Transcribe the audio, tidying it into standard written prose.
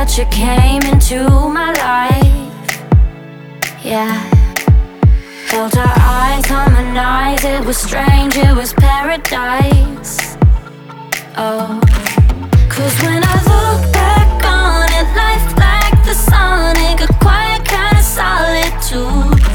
that you came into my life. Yeah, felt our eyes harmonize. It was strange, it was paradise. Oh, 'cause when I look back on it, life like the sun, it got quiet, kind of solitude.